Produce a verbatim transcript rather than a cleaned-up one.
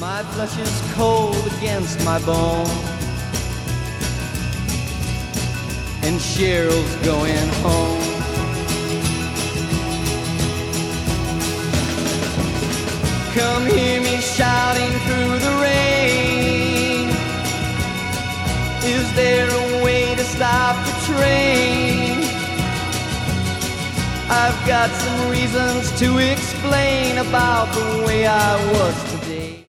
My flesh is cold against my bone, and Cheryl's going home. Come hear me shouting through the rain. Is there a way to stop the train? I've got some reasons to explain about the way I was today.